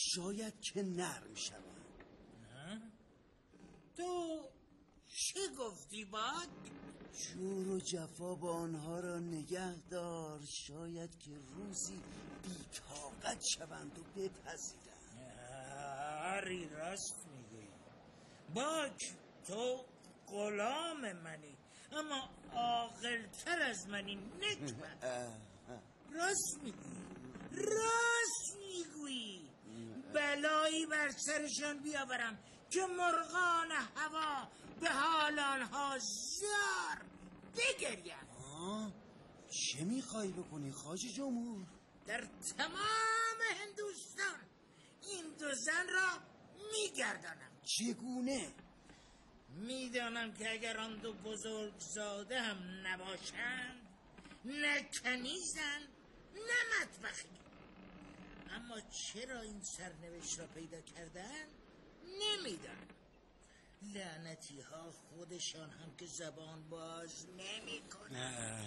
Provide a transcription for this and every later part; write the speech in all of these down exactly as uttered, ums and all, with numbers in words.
شاید که نرم شوند. تو چه گفتی باک؟ جور و جفا با آنها را نگه دار، شاید که روزی بی‌طاقت شوند و بپذیرند. آری راست میگی باک، تو غلام منی اما عاقل‌تر از منی نکبت. راست میگی راست میگویی. بلایی بر سرشان بیاورم که مرغان هوا به حال آنها زار بگریم. چه میخوای بکنی خواجه جمهور؟ در تمام هندوستان این دو زن را میگردانم. چگونه؟ میدانم که اگر آن دو بزرگزاده هم نباشند، نه کنیزند نه مطبخی، اما چرا این سرنوشت را پیدا کردن نمیدانم. لعنتی ها خودشان هم که زبان باز نمی کنن.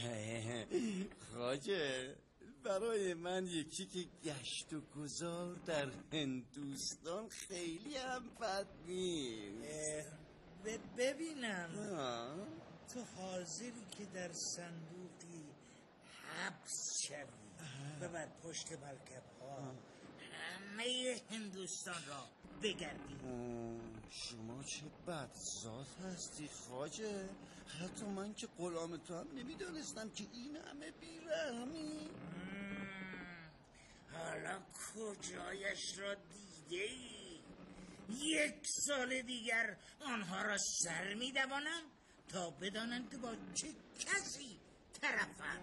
خواجه برای من یکی که گشت و گذار در هندوستان خیلی هم بد نیست. ببینم آه. تو حاضری که در صندوقی حبس شوی و بر پشت مرکب ها همه هندوستان را بگردی؟ شما چه بدذات هستی خواجه. حتی من که غلام تو هم نمیدانستم که این همه بیرحمی. حالا کجایش را دیده ای؟ یک سال دیگر آنها را سر میدوانم تا بدانند که با چه کسی طرفم.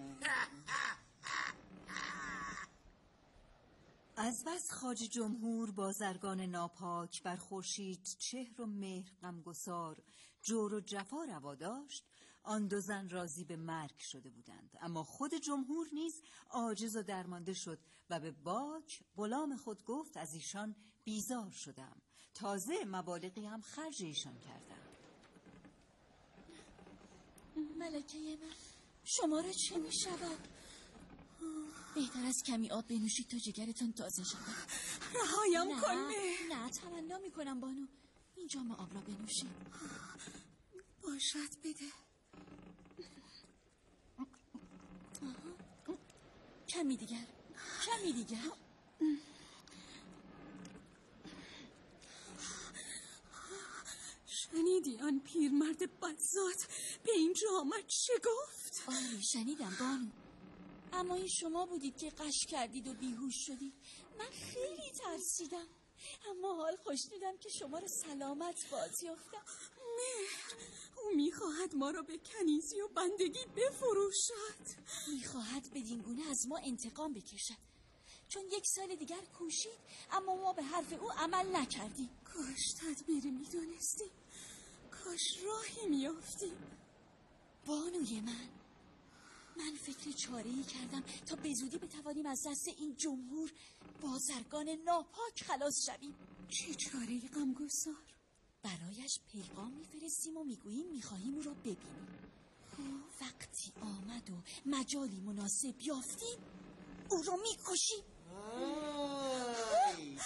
از بس خواجه جمهور بازرگان ناپاک بر خورشید چهر و مهر غمگسار جور و جفا روا داشت، آن دو زن راضی به مرگ شده بودند. اما خود جمهور نیز عاجز و درمانده شد و به باک غلام خود گفت از ایشان بیزار شدم، تازه مبالغی هم خرج ایشان کردم. ملکه من، شما را چه می شود؟ بهتر از کمی آب بنوشید تا جگرتان تازه شود. رهایم کن مهر. نه تمنا می کنم بانو، این جام آب را بنوشید. باشد بده. کمی دیگر، کمی دیگر. شنیدی آن پیرمرد بدذات به اینجا آمد چه گفت؟ آره شنیدم بانو، اما این شما بودید که قش کردید و بیهوش شدید. من خیلی ترسیدم، اما حال خوشنودم که شما را سلامت باز یافتم. مهر، او میخواهد ما را به کنیزی و بندگی بفروشد. میخواهد بدین گونه از ما انتقام بکشد، چون یک سال دیگر کوشید اما ما به حرف او عمل نکردیم. کاش تدبیری میدونستیم، کاش راهی میافتیم. بانوی من، من فکر چاره‌ای کردم تا به زودی بتوانیم از دست این جمهور بازرگان ناپاک خلاص شویم. چه چاره‌ای غمگسار؟ برایش پیغام میفرستیم و میگوییم میخواهیم او را ببینیم. وقتی آمد و مجالی مناسب یافتیم او را میکشیم. آی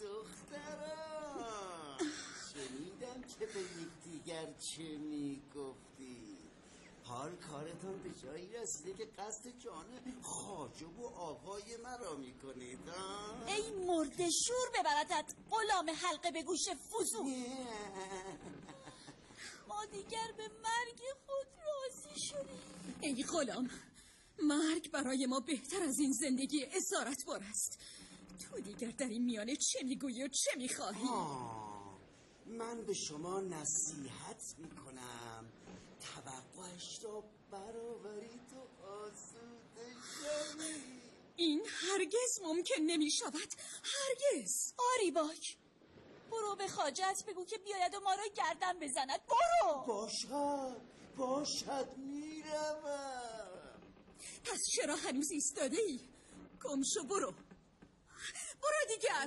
دختران، شنیدم که به یکدیگر چه میگفتی. حال کارتان به جایی رسیده که قصد جان خواجه و آقای مرا میکنید. ای مرده شور ببردت غلام حلقه به گوش فضول. ما دیگر به مرگ خود راضی شدیم. ای غلام، مرگ برای ما بهتر از این زندگی اسارت بار است. تو دیگر در این میانه چه میگویی و چه میخواهی؟ من به شما نصیحت میکنم توقعش را برآوری تو آسوده شوی. این هرگز ممکن نمیشود، هرگز. آری باک، برو به خواجه‌ات بگو که بیاید و ما را گردن بزند. برو. باشد باشد میروم. پس چرا هنوز ایستاده ای؟ گم شو، برو برو دیگر.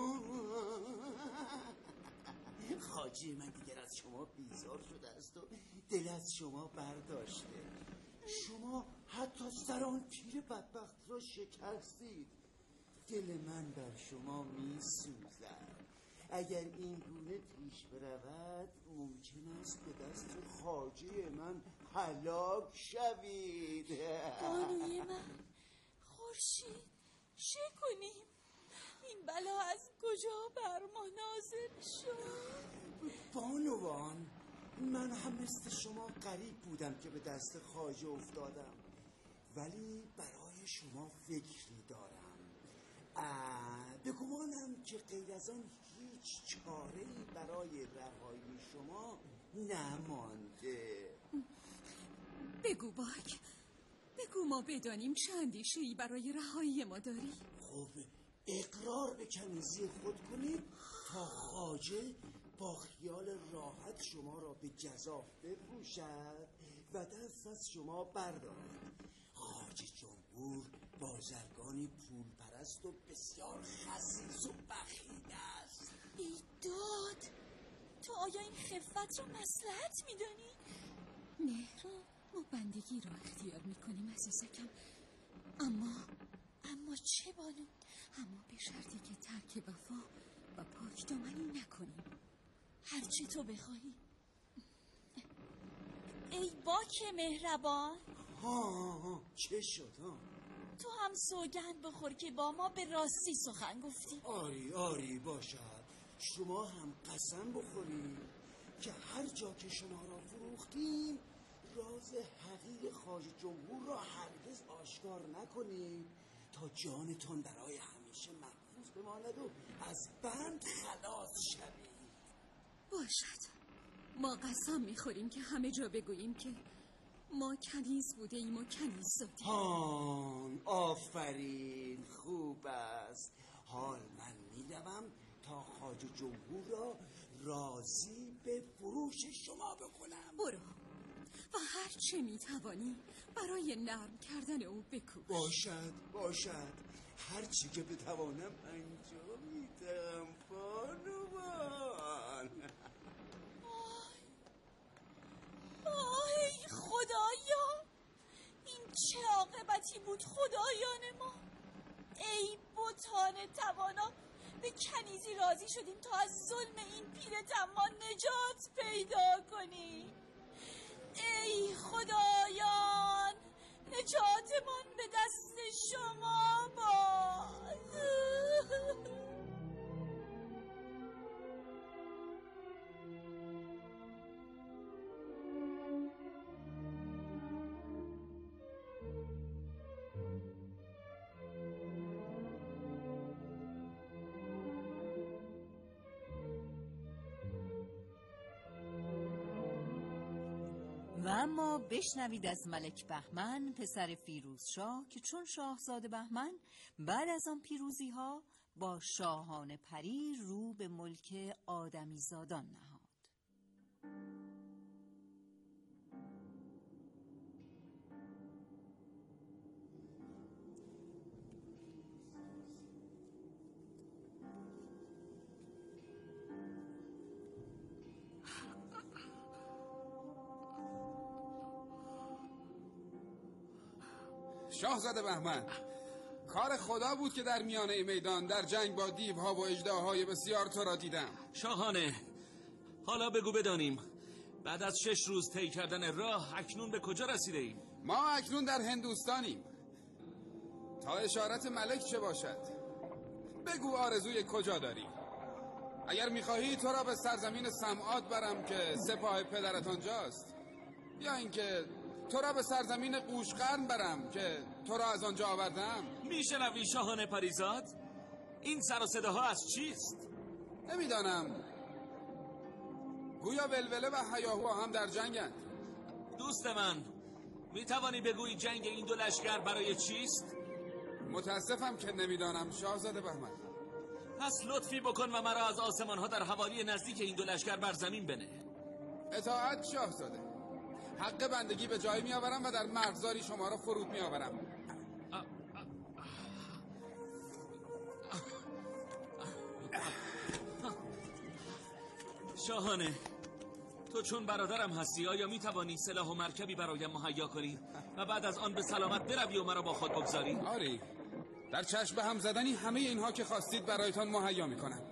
خواجه من دیگر از شما بیزار شده است و دل از شما برداشته. شما حتی سر آن پیر بدبخت را شکستید. دل من بر شما می سوزد. اگر این گونه پیش برود ممکن است به دست خواجه من هلاک شوید. بانوی من، خورشید، چه کنیم؟ این بلا از کجا بر ما نازل شد؟ بانوان، من هم مثل شما غریب بودم که به دست خواجه افتادم، ولی برای شما فکری دارم. بگمانم که غیر از آن هیچ چاره‌ای برای رهایی شما نمانده. بگو باک، بگو ما بدانیم چه اندیشه‌ای برای رهایی ما داری. خب اقرار به کنیزی خود کنید تا خواجه با خیال راحت شما را به جزاف بفروشد و دست از شما بردارد. خواجه جمهور بازرگانی پول پرست و بسیار خسیس و بخیل است. ای داد، تو آیا این خفت را مصلحت میدانی؟ مهر، ما بندگی را اختیار میکنیم عزیزکم، اما اما چه بانو؟ اما به شرطی که ترک وفا و پاک دامنی نکنیم. هرچی تو بخواهی. ای باک مهربان، ها ها چه شد ها؟ تو هم سوگند بخور که با ما به راستی سخن گفتی. آری آری باشد، شما هم قسم بخورید که هر جا که شما را فروختیم راز حقیر خواجه جمهور را هرگز آشکار نکنید تا جانتان برای همیشه محفوظ بماند و از بند خلاص شوید. باشد، ما قسم میخوریم که همه جا بگوییم که ما کنیز بوده ایم و کنیز زادیم. هان آفرین، خوب است. حال من میروم تا خواجه جمهور را راضی به فروش شما بکنم. برو و هر چه میتوانی برای نرم کردن او بکوش. باشد باشد، هر چی که بتوانم انجام میدم بانوان. آی خدایا، این چه عاقبتی بود خدایان ما. ای بتان توانا، به کنیزی راضی شدیم تا از ظلم این پیر طماع نجات پیدا کنیم. ای خدایان، نجاتمان به دست شما باد. و اما بشنوید از ملک بهمن پسر فیروزشاه که چون شاهزاده بهمن بعد از آن پیروزی ها با شاهان پری رو به ملک آدمی زادان نهاد. شاهزاده بهمن، کار خدا بود که در میانه میدان در جنگ با دیوها و اژدهاهای بسیار تو را دیدم. شاهانه، حالا بگو بدانیم بعد از شش روز طی کردن راه اکنون به کجا رسیده ایم؟ ما اکنون در هندوستانیم. تا اشارت ملک چه باشد؟ بگو آرزوی کجا داری؟ اگر میخواهی تو را به سرزمین سمعات برم که سپاه پدرت آنجاست، یا اینکه تو را به سرزمین قوشقرن برم که تو را از آنجا آوردم. میشنوی شاهان پریزاد؟ این سر و صداها از چیست؟ نمیدانم، گویا ولوله و هیاهو هم در جنگند. دوست من، میتوانی بگویی جنگ این دو لشکر برای چیست؟ متاسفم که نمیدانم شاهزاده بهمن. پس لطفی بکن و مرا از آسمان ها در حوالی نزدیک این دو لشکر بر زمین بنه. اطاعت شاهزاده. حق بندگی به جای می آورم و در مرغزاری شما را فرود می آورم. شاهانه، تو چون برادرم هستی آیا می توانی سلاح و مرکبی برایم مهیا کنی و بعد از آن به سلامت بروی و مرا با خود بگذاری؟ آری، در چشم به هم زدنی همه اینها که خواستید برایتان مهیا میکنم.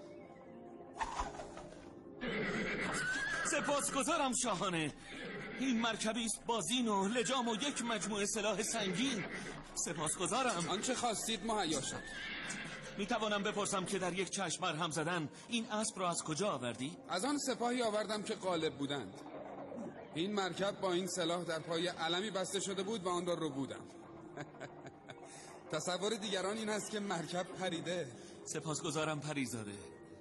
سپاسگزارم شاهانه. این مرکبی است با زین و لجام و یک مجموعه سلاح سنگین. سپاسگزارم. آنچه خواستید مهیا شد. می توانم بپرسم که در یک چشم بر هم زدن این اسب را از کجا آوردی؟ از آن سپاهی آوردم که غالب بودند. این مرکب با این سلاح در پای علمی بسته شده بود و آن را رو بودم. تصور دیگران این است که مرکب پریده. سپاسگزارم پریزاده.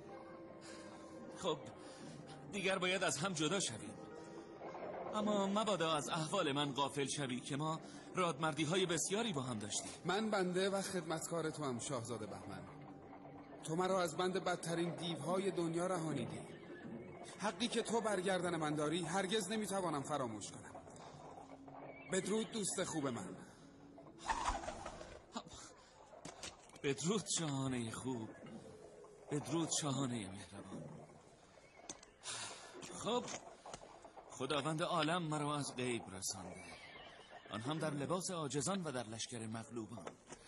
خب دیگر باید از هم جدا شویم، اما مبادا از احوال من غافل شوی که ما رادمردی های بسیاری با هم داشتیم. من بنده و خدمتکار تو هم شاهزاده بهمن. تو مرا از بند بدترین دیوهای دنیا رهانیدی. حقی که تو برگردن من داری هرگز نمیتوانم فراموش کنم. بدرود دوست خوب من. بدرود شاهانه خوب، بدرود شاهانه مهربان. خب خداوند عالم مرا از غیب رسانده، آن هم در لباس عاجزان و در لشکر مغلوبان.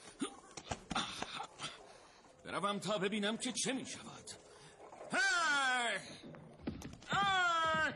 بروم تا ببینم که چه می شود. های! آه!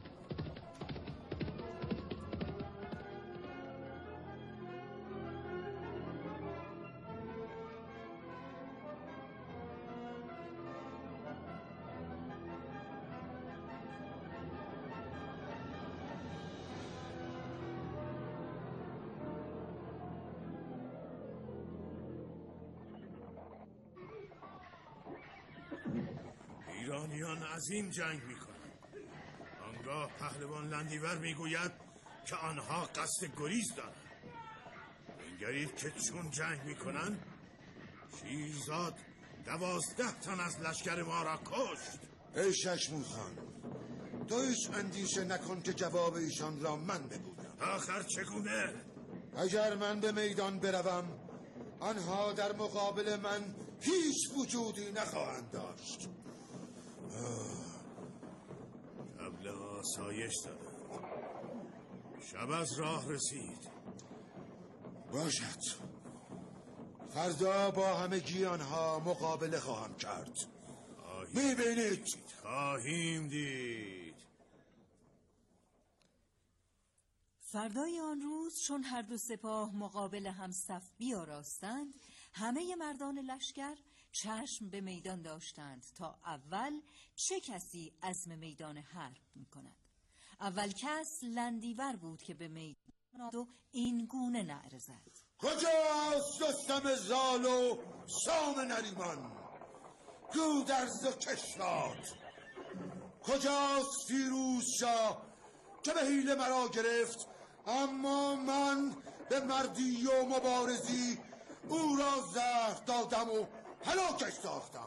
ایرانیان عظیم جنگ میکنند. آنگاه پهلوان لندیور میگوید که آنها قصد گریز دارند. بنگرید که چون جنگ میکنند شیرزاد دوازده تن از لشکر ما را کشت. ای ششمون خان، تو هیچ اندیشه نکن که جواب ایشان را من بگویم. آخر چگونه؟ اگر من به میدان بروم آنها در مقابل من هیچ وجودی نخواهند داشت. قبل آسایش دادند. شب از راه رسید. باشد، فردا با همگی آنها مقابله خواهم کرد. میبینید؟ خواهیم دید. فردای آن روز چون هر دو سپاه مقابل هم صف بیاراستند، همه مردان لشکر چشم به میدان داشتند تا اول چه کسی عزم میدان حرب می کند. اول کس لندیور بود که به میدان و این گونه نعره زد: کجاست رستم زال و سام نریمان، گودرز و کشواد؟ کجاست فیروز شاه که به حیله مرا گرفت، اما من به مردی و مبارزی او را زهر دادم و هلاکش ساختم.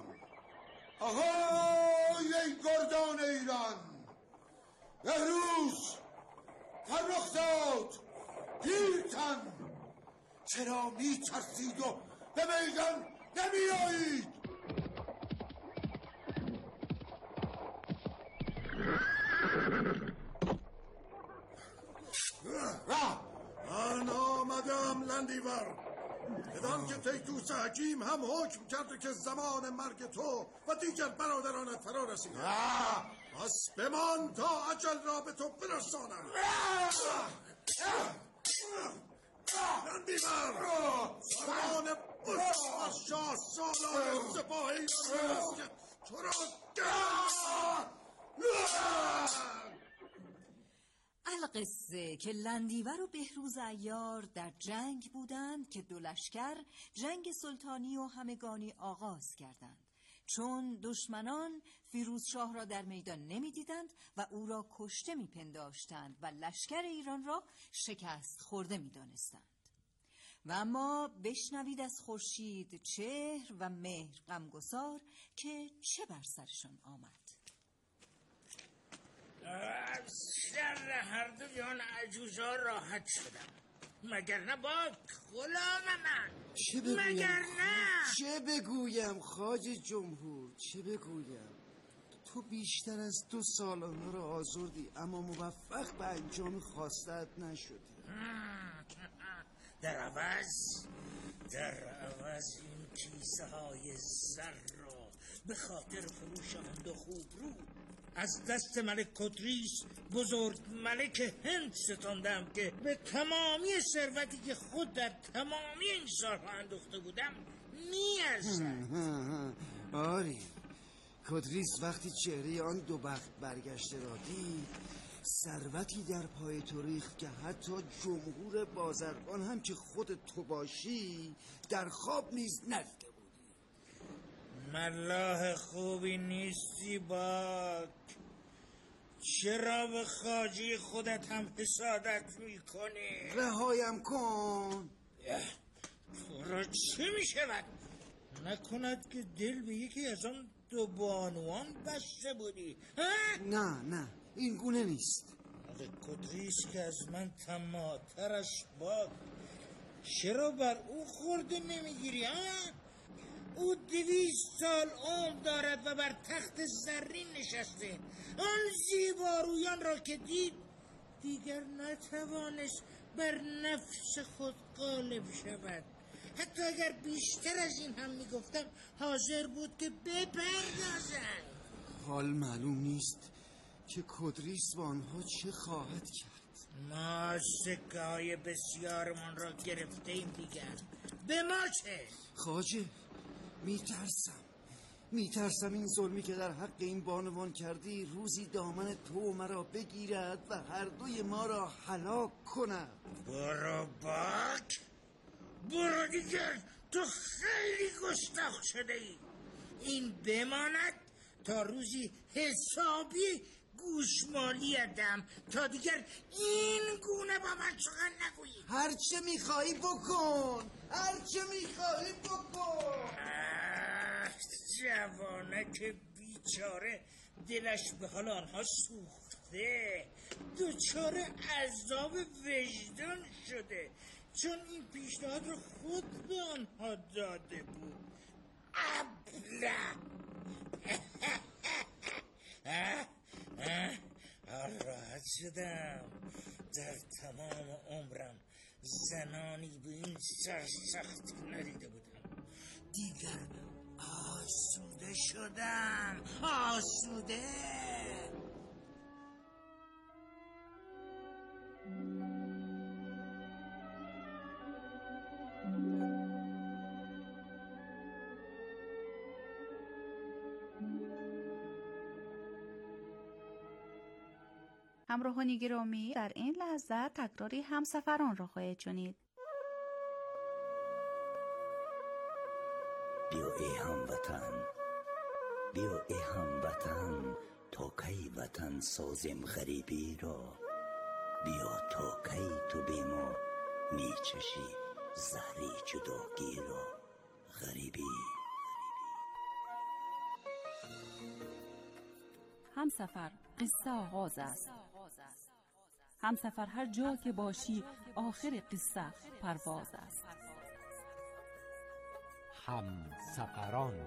آهای ای گردان ایران، بهروز، فرخزاد، پیرتن، چرا می ترسید و به میدان نمی آیید؟ من آمدم لندیور، بدان که تیتوس حکیم هم حکم کرده که زمان مرگ تو و دیگر برادرانت فرا رسیده. پس بمان تا اجل را به تو برسانم. لندیور، زمان بزرگ از شاه سالار سپاه ایران است که تو را القصه که لندیور و بهروز عیار در جنگ بودند که دو لشکر جنگ سلطانی و همگانی آغاز کردند، چون دشمنان فیروزشاه را در میدان نمی دیدند و او را کشته می پنداشتند و لشکر ایران را شکست خورده می دانستند. و اما بشنوید از خورشید چهر و مهر غمگسار که چه بر سرشان آمد. از شر هر دویان عجوزا راحت شدم، مگر نه با غلام من؟ چه بگویم؟ مگر نه؟ چه بگویم خواجه جمهور؟ چه بگویم؟ تو بیشتر از دو سال آنها را آزردی اما موفق به انجام خواستت نشدی. در عوض در عوض این کیسه های زر را به خاطر فروش آن دو خوب رو از دست ملک کدریس بزرگ ملک هند ستاندم که به تمامی ثروتی که خود در تمامی این سالها اندوخته بودم میارزد. آری کدریس وقتی چهره آن دو بخت برگشته را دید، ثروتی در پای تو ریخت که حتی جمهور بازرگان هم که خود تو باشی در خواب نیز ندیده بودی. ملاح خوبی نیستی باک، چرا به خواجه خودت هم حسادت میکنی؟ رهایم کن. تو را چه میشود؟ نکند که دل به یکی از آن دو بانوان بسته بودی؟ ها؟ نه نه این گونه نیست. ملک کدریس که از من طماع‌ترش باد، چرا بر او خورده نمیگیری؟ ها؟ او دویست سال عمر دارد و بر تخت زرین نشسته. آن زیبارویان را که دید دیگر نتوانست بر نفس خود غالب شود. حتی اگر بیشتر از این هم میگفتم حاضر بود که بپردازند. حال معلوم نیست که کدریس با آنها چه خواهد کرد. ما سکه های بسیارمان را گرفته ایم دیگر، به ما چه؟ خواجه میترسم میترسم این ظلمی که در حق این بانوان کردی روزی دامن تو مرا بگیرد و هر دوی ما را هلاک کند. برو باک، برو دیگر، تو خیلی گستاخ شده ای. این بماند تا روزی حسابی گوشمالیتم تا دیگر این گونه با من سخن نگویی. هرچه میخواهی بکن، هرچه میخواهی بکن. جوانک بیچاره دلش به حال آنها سوخته، دوچاره عذاب وجدان شده، چون این پیشنهاد رو خود به آنها داده بود. ابله. راحت شدم. در تمام عمرم زنانی به این سرسختی ندیده بودم. دیگر آسوده شدم، آسوده. همراهان گرامی، در این لحظه تکراری همسفران را خواهید شنید. بیا ای هموطن، بیا ای هموطن، تا کی وطن سازیم غریبی را. بیا تا کی تو بی ما میچشی زهری جداگی را. غریبی همسفر قصه آغاز است. همسفر هر جا که باشی آخر قصه پرواز است. همسفران.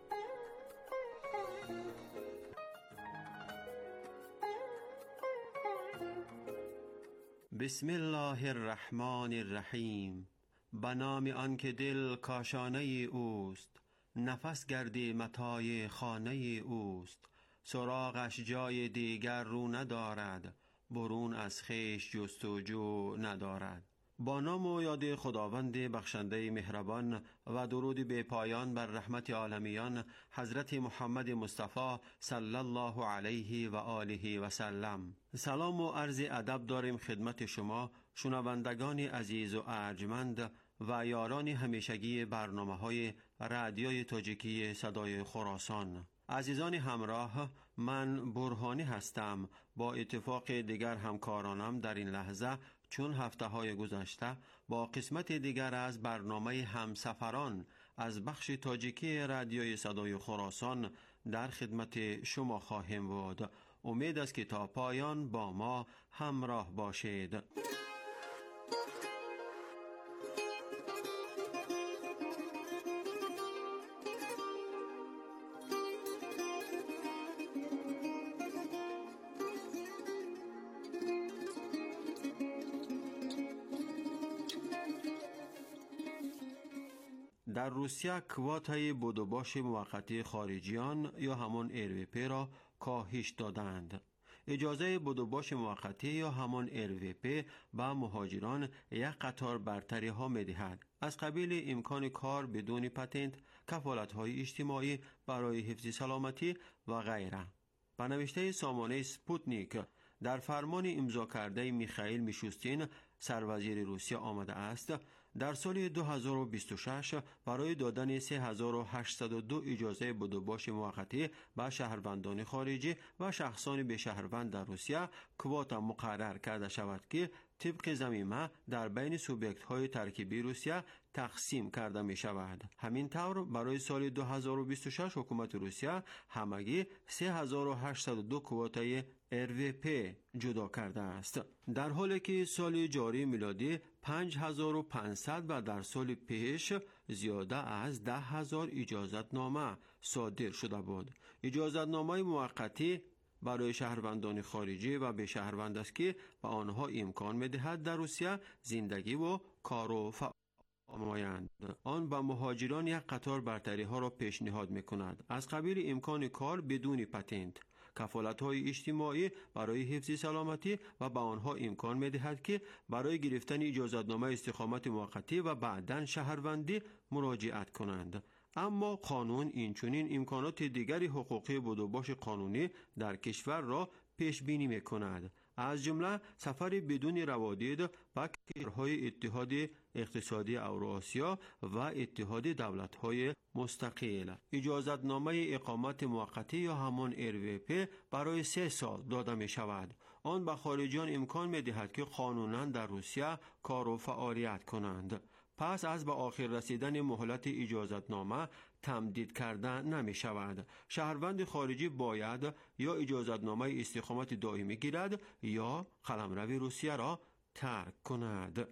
بسم الله الرحمن الرحیم. به نام آن که دل کاشانه اوست، نفس گردی متاع خانه اوست. سراغش جای دیگر رو ندارد، برون از خویش جستجو ندارد. با نام و یاد خداوند بخشنده مهربان و درود به پایان بر رحمت عالمیان حضرت محمد مصطفی صلی الله علیه و آله و سلم. سلام و عرض ادب داریم خدمت شما شنوندگان عزیز و ارجمند و یاران همیشگی برنامه های رادیوی تاجیکی صدای خراسان. عزیزان همراه، من برهانی هستم. با اتفاق دیگر همکارانم در این لحظه چون هفته های گذشته با قسمت دیگر از برنامه همسفران از بخش تاجیکی رادیوی صدای خراسان در خدمت شما خواهیم بود. امید است که تا پایان با ما همراه باشید. در روسیه کوتای بدوباش موقتی خارجیان یا همان ار وی پی را کاهش دادند. اجازه بدوباش موقتی یا همان ار وی پی به مهاجران یک قطار برتری ها می دهد، از قبیل امکان کار بدون پتنت، کفالت های اجتماعی برای حفظ سلامتی و غیره. به نوشته سامانه سپوتنیک در فرمان امضا کرده میخائیل میشوستین سروزیر روسیه آمده است در سال دو هزار و بیست و شش برای دادن سه هزار و هشتصد و دو اجازه بدوباش موقتی به شهروندان خارجی و شخصان به شهروند در روسیه کواتا مقرر کرده شود که طبق ضمیمه در بین سوبیکت های ترکیبی روسیه تقسیم کرده می شود. همین طور برای سال دو هزار و بیست و شش حکومت روسیه همگی سه هزار و هشتصد و دو کوتای ار وی پی جدا کرده است، در حالی که سال جاری میلادی پنج هزار و پانصد و در سال پیش زیاده از ده هزار اجازت نامه صادر شده بود. اجازت نامه موقتی برای شهروندان خارجی و به شهروند است که به آنها امکان می‌دهد در روسیه زندگی و کار و فعالیت نمایند. آن به مهاجران یک قطار برتری ها را پیشنهاد می‌کند، از قبیل امکان کار بدون پتنت، کفالت‌های اجتماعی برای حفظ سلامتی و به آنها امکان می‌دهد که برای گرفتن اجازتنامه استقامت موقتی و بعداً شهروندی مراجعت کنند. اما قانون اینچنین امکانات دیگری حقوقی بدوباش قانونی در کشور را پیش بینی می‌کند، از جمله سفر بدون روادید به کشورهای اتحاد اقتصادی اوراسیا و اتحاد دولت‌های مستقل. اجازتنامه اقامت موقتی یا همان ار وی پی برای سه سال داده می شود. آن به خارجیان امکان می دهد که قانونا در روسیه کار و فعالیت کنند. پس از به آخر رسیدن مهلت اجازتنامه تمدید کردن نمی شود. شهروند خارجی باید یا اجازتنامه استقامت دائمی گیرد یا قلمرو روسیه را ترک کند.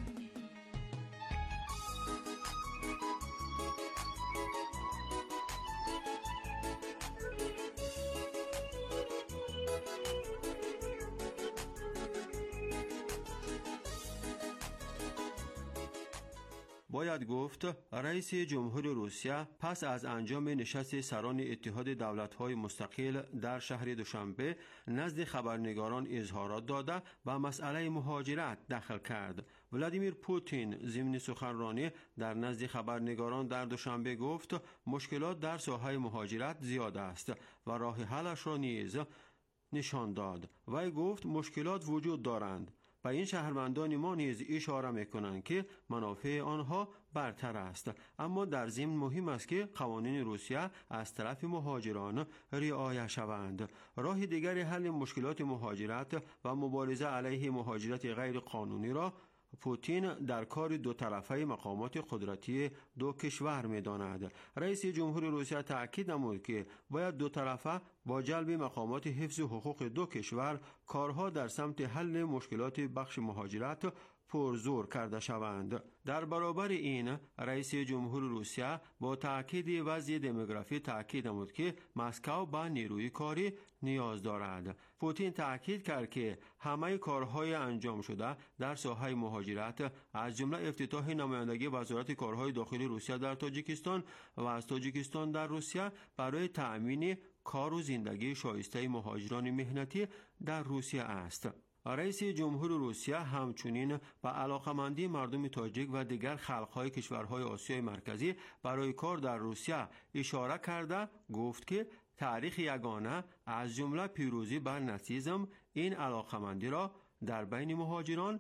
باید گفت رئیس جمهور روسیه پس از انجام نشست سران اتحاد دولت‌های مستقل در شهر دوشنبه نزد خبرنگاران اظهارات داده و مسئله مهاجرت دخل کرد. ولادیمیر پوتین ضمن سخنرانی در نزد خبرنگاران در دوشنبه گفت مشکلات در ساحه مهاجرت زیاد است و راه حلش را نیز نشان داد. وی گفت مشکلات وجود دارند. و این شهروندان ما نیز اشاره میکنند که منافع آنها برتر است، اما در ضمن مهم است که قوانین روسیه از طرف مهاجران رعایت شوند. راه دیگر حل مشکلات مهاجرت و مبارزه علیه مهاجرت غیر قانونی را پوتین در کار دو طرفه مقامات قدرتی دو کشور می‌داند. رئیس جمهور روسیه تاکید نمود که باید دو طرفه با جلب مقامات حفظ حقوق دو کشور کارها در سمت حل مشکلات بخش مهاجرت پرزور کرده شوند. در برابر این رئیس جمهور روسیه با تاکید وضع دموگرافی تاکید نمود که مسکو به نیروی کاری نیاز دارد. پوتین تاکید کرد که همه کارهای انجام شده در ساحه مهاجرت از جمله افتتاح نمایندگی وزارت کارهای داخلی روسیه در تاجیکستان و از تاجیکستان در روسیه برای تأمین کار و زندگی شایسته مهاجران مهنتی در روسیه است. رئیس جمهور روسیه همچنین به علاقمندی مردم تاجیک و دیگر خلقهای کشورهای آسیای مرکزی برای کار در روسیه اشاره کرده گفت که تاریخ یگانه از جمله پیروزی بر ناتیسم این علاقمندی را در بین مهاجران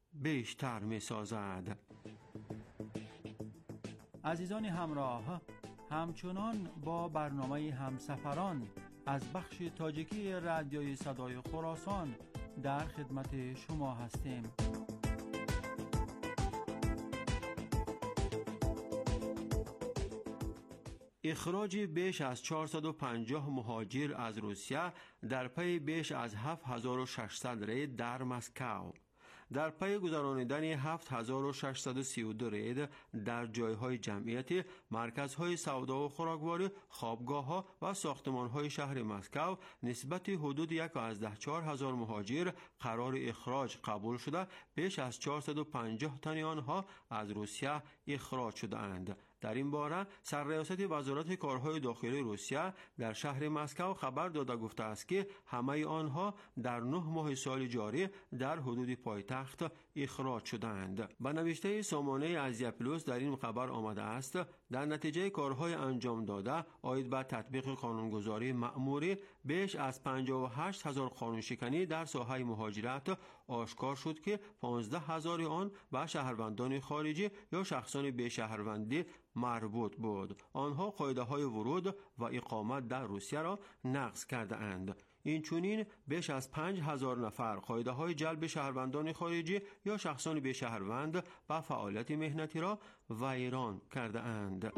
بیشتر می سازد. عزیزان همراه، همچنان با برنامه همسفران از بخش تاجیکی رادیوی صدای خراسان در خدمت شما هستیم. اخراج بیش از چهارصد و پنجاه مهاجر از روسیه در پی بیش از هفت هزار و ششصد رید در مسکو. در پی گذرانیدن هفت هزار و ششصد و سی و دو رید در جایهای جمعیتی، مرکزهای سودا و خوراکواری، خوابگاه‌ها و ساختمان‌های شهر مسکو نسبت حدود یک و از ده چهار هزار مهاجر قرار اخراج قبول شده، بیش از چهارصد و پنجاه تن آنها از روسیه اخراج شده‌اند. در این باره سرریاست وزارت کارهای داخلی روسیه در شهر مسکو خبر داده گفته است که همه آنها در نه ماه سال جاری در حدود پایتخت اخراج شدند. به نوشته سامانه ازیا پلوس در این خبر آمده است در نتیجه کارهای انجام داده آید به تطبیق قانونگذاری مأموری بیش از پنجاه و هشت هزار قانونشکنی در ساحه مهاجرت آشکار شد که پانزده هزار آن به شهروندان خارجی یا شخصان به شهروندی مربوط بود. آنها قاعده‌های ورود و اقامت در روسیه را نقض کرده اند. این چونین بیش از پنج هزار نفر قاعده‌های جلب شهروندان خارجی یا شخصان به شهروند و فعالیت مهنتی را ویران کرده اند.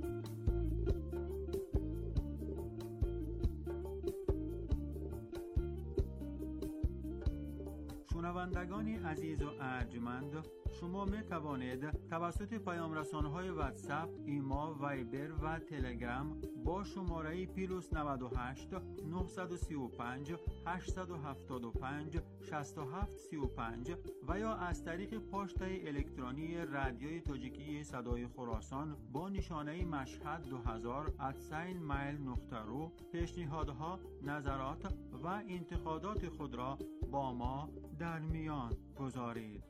شنوندگان عزیز و ارجمند، شما می توانید توسط پیام رسانه‌های واتساپ، ایما، وایبر و تلگرام با شماره پلاس نود و هشت نه سه پنج هشت هفت پنج شش هفت سه پنج و یا از طریق پست الکترونی رادیوی تاجیکی صدای خراسان با نشانه مشهد دو هزار ات میل نقطه رو پیشنهادها، نظرات و انتقادات خود را با ما در میان گذارید.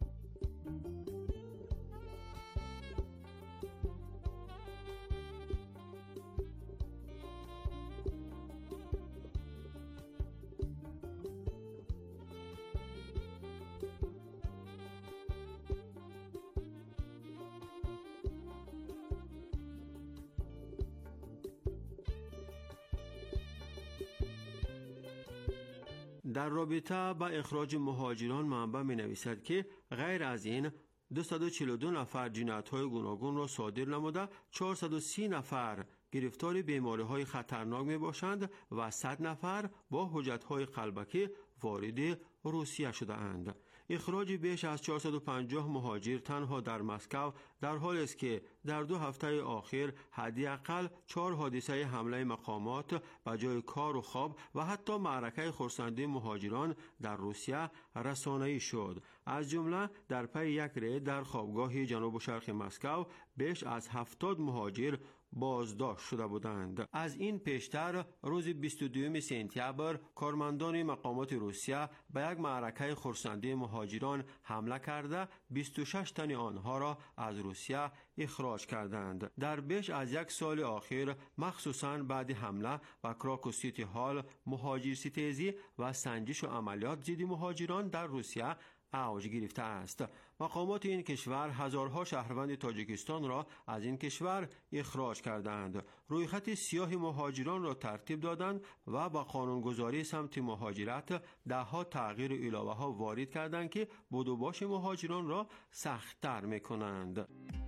در رابطه با اخراج مهاجران منبع می نویسد که غیر از این دویست و چهل و دو نفر جنایت‌های گوناگون را صادر نموده، چهارصد و سی نفر گرفتار بیماری‌های خطرناک می باشند و صد نفر با حجت‌های قلبکی وارد روسیه شده اند. اخراج بیش از چهارصد و پنجاه مهاجر تنها در مسکو در حالی است که در دو هفته آخر حداقل چهار حادثه حمله مقامات به جای کار و خواب و حتی معرکه خرسندی مهاجران در روسیه رسانه‌ای شد. از جمله در پی یک رید در خوابگاه جنوب و شرق مسکو بیش از هفتاد مهاجر بازداشت شده بودند. از این پیشتر روز بیست و دوم سپتامبر کارمندان مقامات روسیه به یک معرکه خرسندی مهاجران حمله کرده بیست و شش تن آنها را از روسیه اخراج کردند. در بیش از یک سال اخیر مخصوصاً بعد حمله و کراکو سیتی هال مهاجر ستیزی و سنجش و عملیات ضد مهاجران در روسیه اوج گرفته است. مقامات این کشور هزارها شهروند تاجیکستان را از این کشور اخراج کردند. رویخط سیاه مهاجران را ترتیب دادند و با قانونگذاری سمت مهاجرت دهها تغییر و علاوه ها وارد کردند که بدوباش مهاجران را سخت‌تر می‌کنند.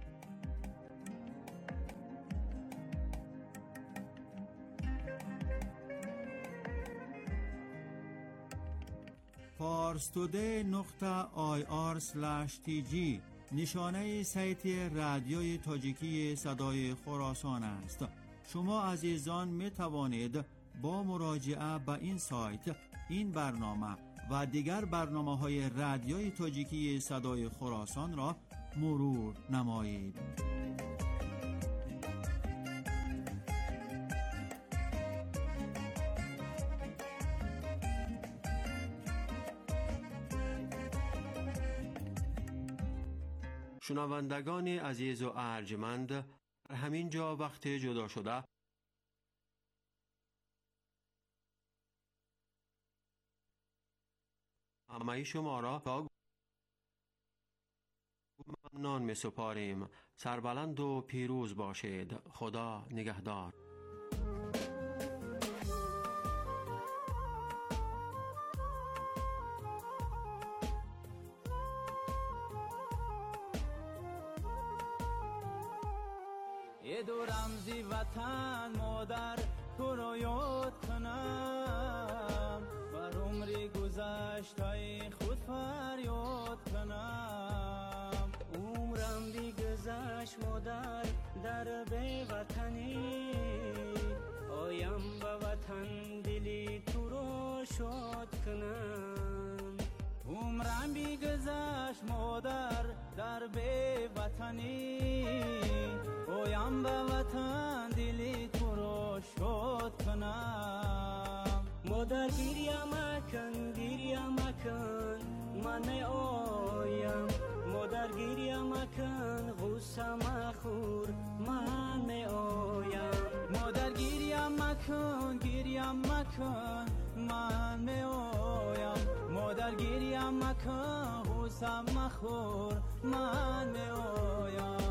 پارستوده نقطه آی آر اسلش تی جی نشانه سایت رادیوی تاجیکی صدای خراسان است. شما عزیزان می توانید با مراجعه به این سایت این برنامه و دیگر برنامه های رادیوی تاجیکی صدای خراسان را مرور نمایید. شنوندگان عزیز و ارجمند، همین جا وقت جدا شده همه شما را تا ممنون می سپاریم. سربلند و پیروز باشید. خدا نگهدار. یه دو رمزی وطن مادر تو رو یاد کنم، بر عمری گذشتای خود فریاد کنم. عمرم بی گذشت مادر در بی وطنی، آیم به وطن دلی تو رو شاد کنم. عمرم بی گذشت مادر در بی وطنی، اویم بیام به وطن دلی تو رو شاد کنم. مادر گریه مکن گریه مکن من آیم، مادر گریه مکن غصه مخور من آیم. مادر گریه مکن گریه مکن من آیم، مادر گریه مکن غصه مخور من آیم.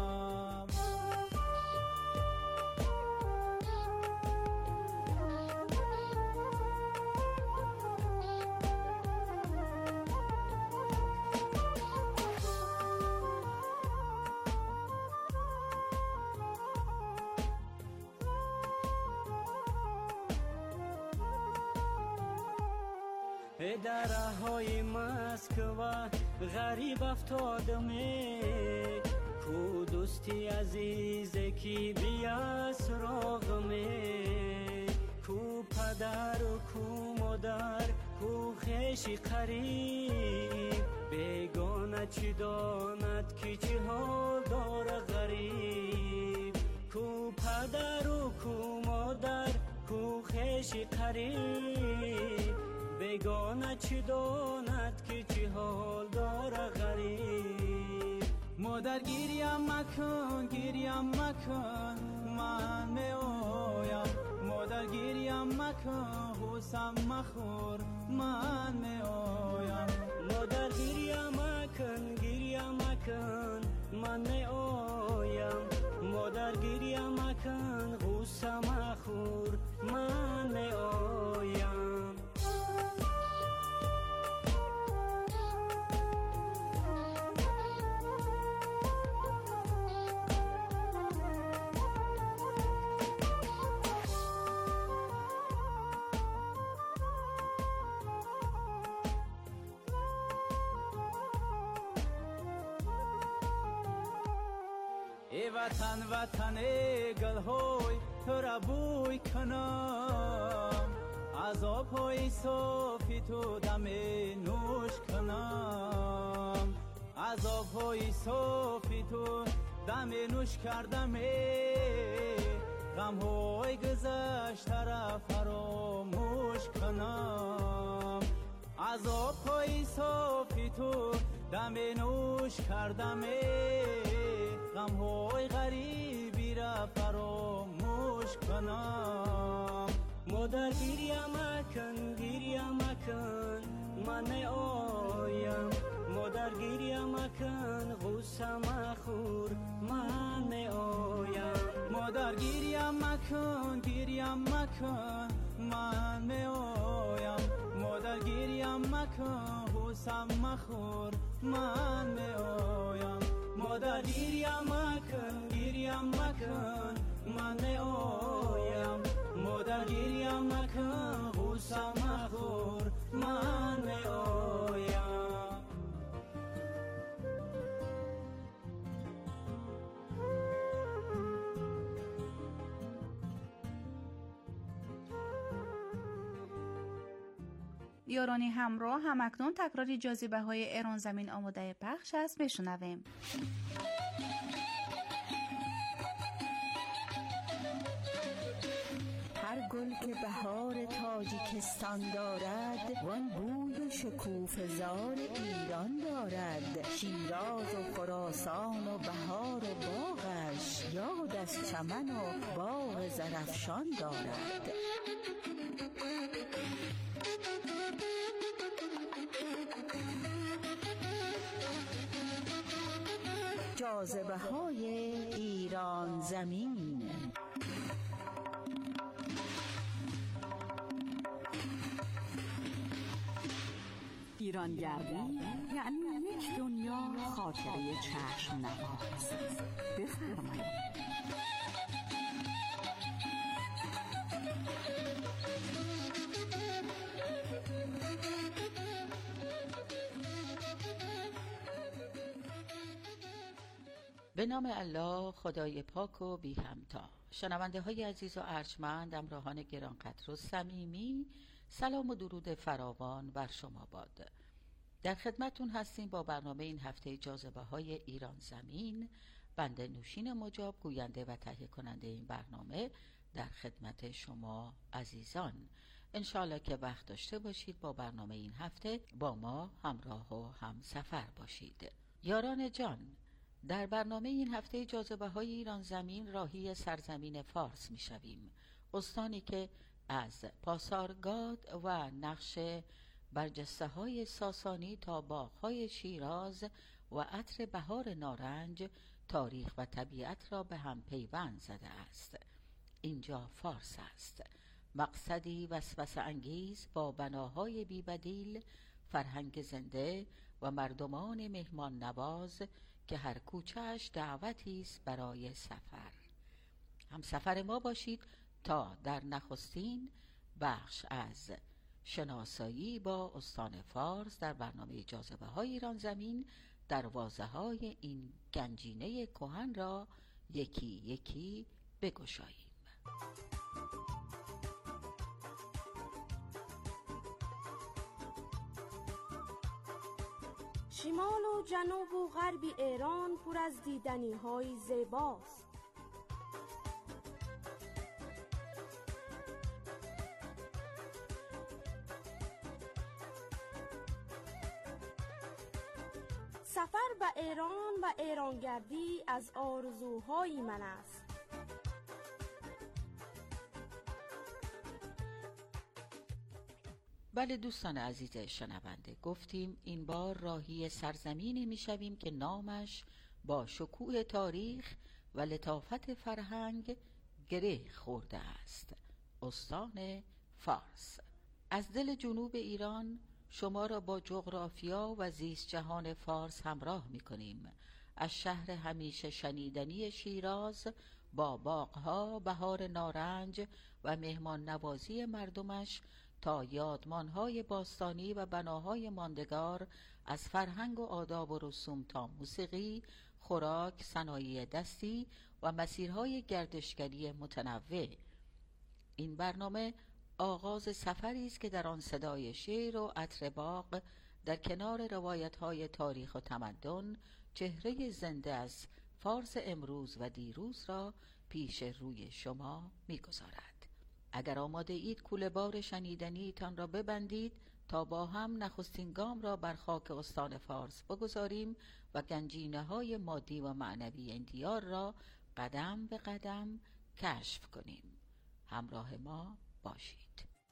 در راههای مسکو غریب افتادمه، کو دوستی عزیز کی بیا سراغمه، کو پدر و کو مادر کو خویشی قریب، بیگانه چی داند کی چی حال داره غریب، کو پدر و کو مادر کو خویشی قریب، بیگانه چی داند که چی حال داره غریب. مادر گریه مکن گریه مکن من می آیم، مادر گریه مکن غصه مخور من می آیم. مادر گریه مکن گریه مکن من می آیم، مادر گریه مکن غصه مخور من می آیم. ای وطن وطن گلهای تو را بوی کنم، از آبهای صافی تو دم نوش کنم، از آبهای صافی تو دم نوش کردم، غمهای گذشته را فراموش کنم، از آبهای صافی تو دم نوش کردم، غمهای غریبی را فراموش کنم. مادر گریه مکن گریه مکن من آیم، مادر گریه مکن غصه مخور من آیم. مادر گریه مکن گریه مکن من آیم، مادر گریه مکن غصه مخور من آیم. مادر گریه مکن گریه مکن من آیم، مادر گریه مکن غصه مخور من آیم. یارانی همراه همکنون تکراری جاذبه های ایران زمین آماده پخش است، بشنویم. هر گل که بهار تاجیکستان دارد، وان بوی و شکوفه زار ایران دارد. شیراز و خراسان و بهار و باغش، یاد از چمن و باغ زرافشان دارد. جاذبه های ایران زمین. ایرانگردی یعنی یک دنیا خاطره چشم نواز. بفرمایید. به نام الله خدای پاک و بی همتا. شنونده های عزیز و ارجمند، همراهان گرانقدر و صمیمی، سلام و درود فراوان بر شما باد. در خدمتون هستیم با برنامه این هفته جاذبه های ایران زمین، بنده نوشین مجاب، گوینده و تهیه کننده این برنامه، در خدمت شما عزیزان. انشالله که وقت داشته باشید با برنامه این هفته با ما همراه و هم سفر باشید. یاران جان، در برنامه این هفته جاذبه های ایران زمین راهی سرزمین فارس می شویم. استانی که از پاسارگاد و نقش برجسته های ساسانی تا باغ های شیراز و عطر بهار نارنج تاریخ و طبیعت را به هم پیوند زده است. اینجا فارس است، مقصدی وسوسه انگیز با بناهای بی‌بدیل، فرهنگ زنده و مردمان مهمان نواز که هر کوچه‌اش دعوتی است برای سفر. هم سفر ما باشید تا در نخستین بخش از شناسایی با استان فارس در برنامه جاذبه های ایران زمین دروازه های این گنجینه کهن را یکی یکی بگشاییم. شمال و جنوب و غرب ایران پر از دیدنی های زیباست. سفر به ایران و ایرانگردی از آرزوهای من است. بله دوستان عزیز شنونده، گفتیم این بار راهی سرزمینی می شویم که نامش با شکوه تاریخ و لطافت فرهنگ گره خورده است. استان فارس. از دل جنوب ایران شما را با جغرافیا و زیست جهان فارس همراه می کنیم. از شهر همیشه شنیدنی شیراز با باغها، بهار نارنج و مهمان نوازی مردمش تا یادمانهای باستانی و بناهای ماندگار، از فرهنگ و آداب و رسوم تا موسیقی، خوراک، صنایع دستی و مسیرهای گردشگری متنوع. این برنامه آغاز سفری است که در آن صدای شعر و عطر باغ در کنار روایت‌های تاریخ و تمدن چهره زنده از فارس امروز و دیروز را پیش روی شما می‌گذارد. اگر آماده اید کوله بار شنیدنی تان را ببندید تا با هم نخستین گام را بر خاک استان فارس بگذاریم و گنجینه های مادی و معنوی این دیار را قدم به قدم کشف کنیم. همراه ما باشید.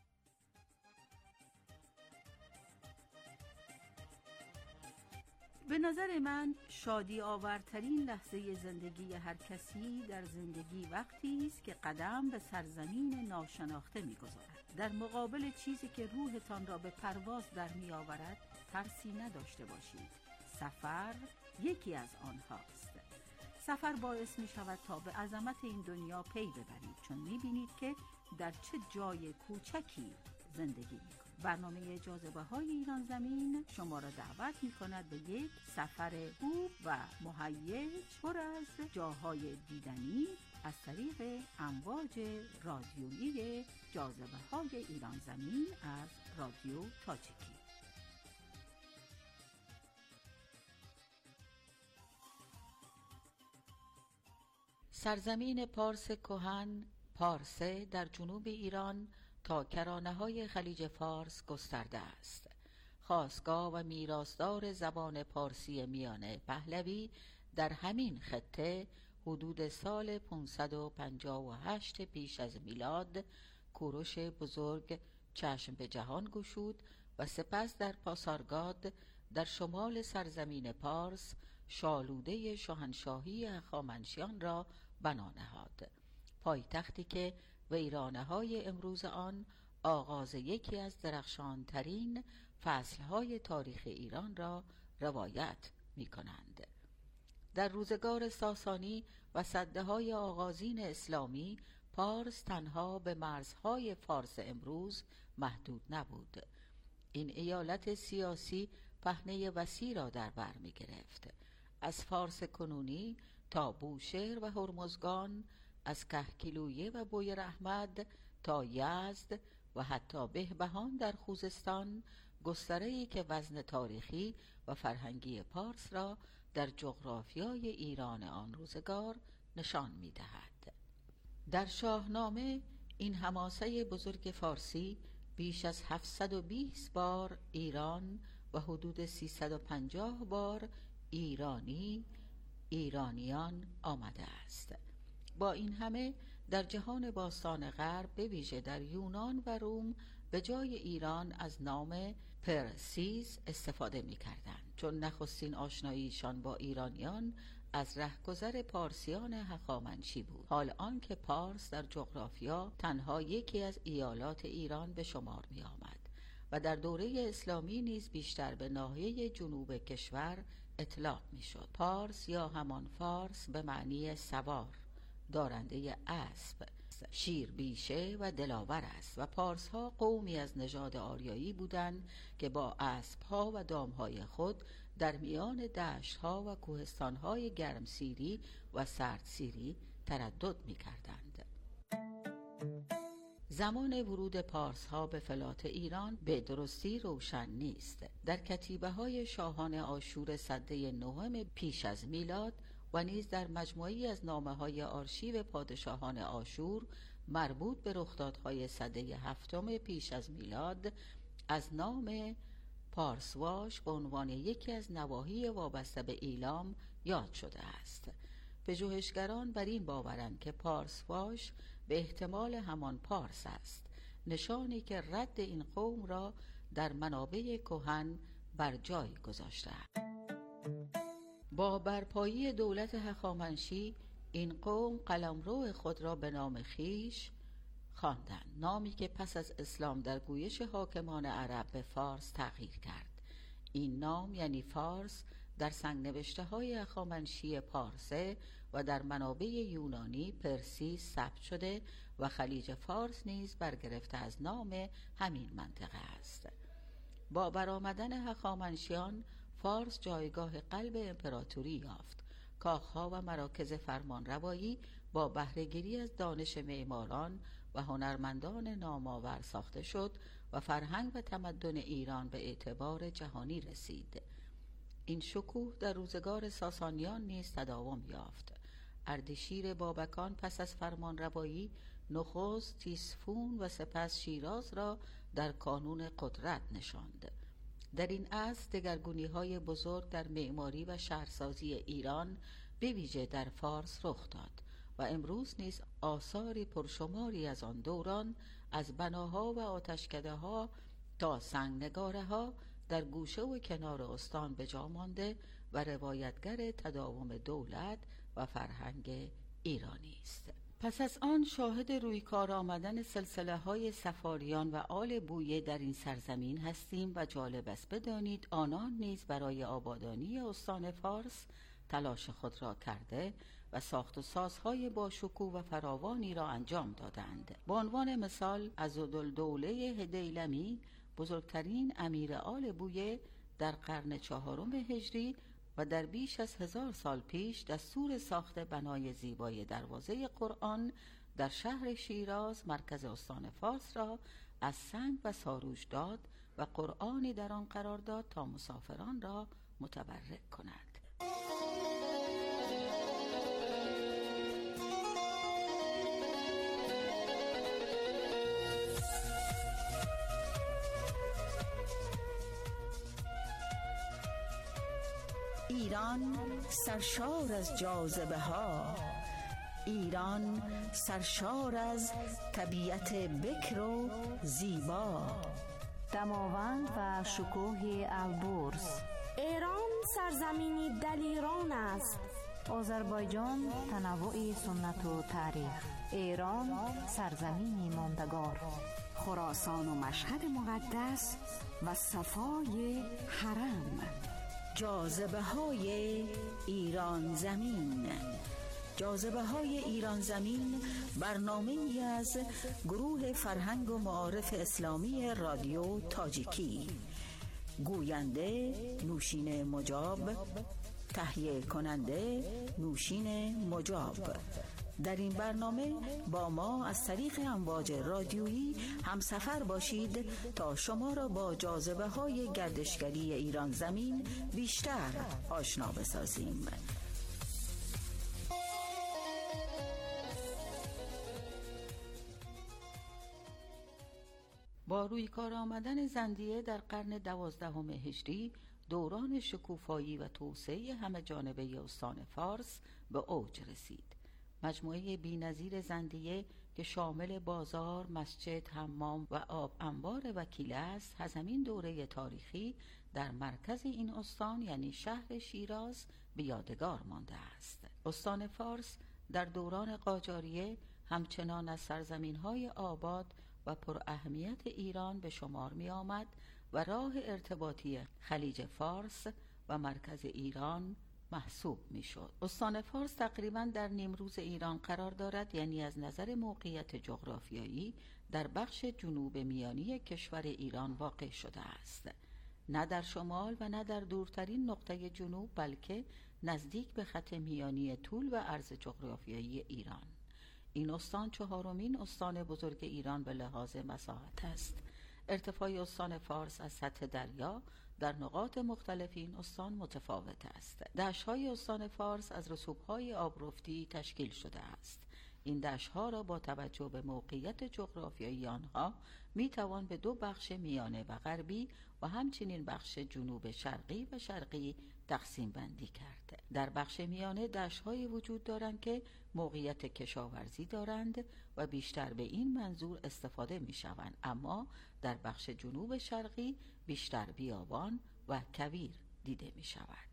به نظر من شادی آورترین لحظه زندگی هر کسی در زندگی وقتی است که قدم به سرزمین ناشناخته می‌گذارد. در مقابل چیزی که روحتان را به پرواز در می‌آورد ترسی نداشته باشید. سفر یکی از آنهاست. سفر باعث می‌شود تا به عظمت این دنیا پی ببرید، چون می‌بینید که در چه جای کوچکی زندگی می‌کنید. برنامه جاذبه های ایران زمین شما را دعوت می کند به یک سفر خوب و مهیج پر از جاهای دیدنی از طریق امواج رادیویی جاذبه های ایران زمین از رادیو تاجیکی. سرزمین پارس کهن، پارسه در جنوب ایران تا کرانه های خلیج فارس گسترده است. خاستگاه و میراثدار زبان پارسی میانه پهلوی در همین خطه حدود سال پانصد و پنجاه و هشت پیش از میلاد کوروش بزرگ چشم به جهان گشود و سپس در پاسارگاد در شمال سرزمین پارس شالوده شاهنشاهی هخامنشیان را بنا نهاد. پایتختی که ویرانه های امروز آن آغاز یکی از درخشانترین فصلهای تاریخ ایران را روایت می کنند. در روزگار ساسانی و سده های آغازین اسلامی پارس تنها به مرزهای فارس امروز محدود نبود. این ایالت سیاسی پهنه وسیع را در بر می گرفت. از فارس کنونی تا بوشهر و هرمزگان، از کهگیلویه و بویر احمد تا یزد و حتی بهبهان در خوزستان، گستره‌ای که وزن تاریخی و فرهنگی پارس را در جغرافیای ایران آن روزگار نشان می‌دهد. در شاهنامه این حماسه بزرگ فارسی بیش از هفتصد و بیست بار ایران و حدود سیصد و پنجاه بار ایرانی، ایرانیان آمده است. با این همه در جهان باستان غرب به ویژه در یونان و روم به جای ایران از نام پرسیز استفاده می کردند، چون نخستین آشناییشان با ایرانیان از رهگذر پارسیان هخامنشی بود، حال آنکه پارس در جغرافیا تنها یکی از ایالات ایران به شمار می آمد و در دوره اسلامی نیز بیشتر به ناحیه جنوب کشور اطلاق می شد. پارس یا همان فارس به معنی سوار، دارنده اسب، شیر بیشه و دلاور است و پارس ها قومی از نژاد آریایی بودند که با اسب ها و دام های خود در میان دشت ها و کوهستان های گرمسیری و سردسیری تردد می کردند. زمان ورود پارس ها به فلات ایران به درستی روشن نیست. در کتیبه های شاهان آشور سده نهم پیش از میلاد و نیز در مجموعی از نامه های آرشیو پادشاهان آشور مربوط به رخدادهای سده هفتم پیش از میلاد از نام پارسواش به عنوان یکی از نواحی وابسته به ایلام یاد شده است. پژوهشگران بر این باورند که پارسواش به احتمال همان پارس است، نشانی که رد این قوم را در منابع کهن بر جای گذاشته است. با برپایی دولت هخامنشی این قوم قلمرو خود را به نام خیش خواندند، نامی که پس از اسلام در گویش حاکمان عرب به فارس تغییر کرد. این نام یعنی فارس در سنگ نوشته های هخامنشی پارسه و در منابع یونانی پرسیز ثبت شده و خلیج فارس نیز برگرفته از نام همین منطقه است. با برآمدن هخامنشیان فارس جایگاه قلب امپراتوری یافت. کاخها و مراکز فرمانروایی با بهره‌گیری از دانش معماران و هنرمندان نامآور ساخته شد و فرهنگ و تمدن ایران به اعتبار جهانی رسید. این شکوه در روزگار ساسانیان نیز تداوم یافت. اردشیر بابکان پس از فرمانروایی نخست تیسفون و سپس شیراز را در کانون قدرت نشاند. در این عصر دگرگونی‌های بزرگ در معماری و شهرسازی ایران به ویژه در فارس رخ داد و امروز نیز آثاری پرشماری از آن دوران از بناها و آتشکده‌ها تا سنگنگاره‌ها در گوشه و کنار استان به جا مانده و روایتگر تداوم دولت و فرهنگ ایرانی است. پس از آن شاهد رویکار آمدن سلسله های سفاریان و آل بویه در این سرزمین هستیم و جالب است بدانید آنان نیز برای آبادانی استان فارس تلاش خود را کرده و ساخت و سازهای با شکوه و فراوانی را انجام دادند. به عنوان مثال عضدالدوله هدیلمی بزرگترین امیر آل بویه در قرن چهارم هجری و در بیش از هزار سال پیش دستور ساخت بنای زیبای دروازه قرآن در شهر شیراز مرکز استان فارس را از سنگ و ساروج داد و قرآنی در آن قرار داد تا مسافران را متبرک کند. ایران سرشار از جاذبه ها، ایران سرشار از طبیعت بکر و زیبا، دماوند و شکوه البرز. ایران سرزمینی دلیران است. آذربایجان تنوع سنت و تاریخ. ایران سرزمینی ماندگار. خراسان و مشهد مقدس و صفای حرم. جاذبه های ایران زمین. جاذبه های ایران زمین برنامه ای از گروه فرهنگ و معارف اسلامی رادیو تاجیکی. گوینده نوشین مجاب، تهیه کننده نوشین مجاب، در این برنامه با ما از طریق امواج رادیویی همسفر باشید تا شما را با جاذبه های گردشگری ایران زمین بیشتر آشنا بسازیم. با روی کار آمدن زندیه در قرن دوازدهم هجری، دوران شکوفایی و توسعه همه جانبه استان فارس به اوج رسید. مجموعه بی‌نظیر زندیه که شامل بازار، مسجد، حمام و آب انبار وکیل است، از همین دوره تاریخی در مرکز این استان یعنی شهر شیراز به یادگار مانده است. استان فارس در دوران قاجاریه همچنان از سرزمین‌های آباد و پر اهمیت ایران به شمار می آمد و راه ارتباطی خلیج فارس و مرکز ایران محسوب می شد. استان فارس تقریباً در نیمروز ایران قرار دارد، یعنی از نظر موقعیت جغرافیایی در بخش جنوب میانی کشور ایران واقع شده است. نه در شمال و نه در دورترین نقطه جنوب، بلکه نزدیک به خط میانی طول و عرض جغرافیایی ایران. این استان چهارمین استان بزرگ ایران به لحاظ مساحت است. ارتفاع استان فارس از سطح دریا در نقاط مختلف این استان متفاوت است. دشت‌های استان فارس از رسوب‌های آبرفتی تشکیل شده است. این دشت‌ها را با توجه به موقعیت جغرافیایی آنها میتوان به دو بخش میانه و غربی و همچنین بخش جنوب شرقی و شرقی تقسیم بندی کرد. در بخش میانه دشت‌های وجود دارند که موقعیت کشاورزی دارند و بیشتر به این منظور استفاده می‌شوند، اما در بخش جنوب شرقی بیشتر بیابان و کویر دیده می‌شود.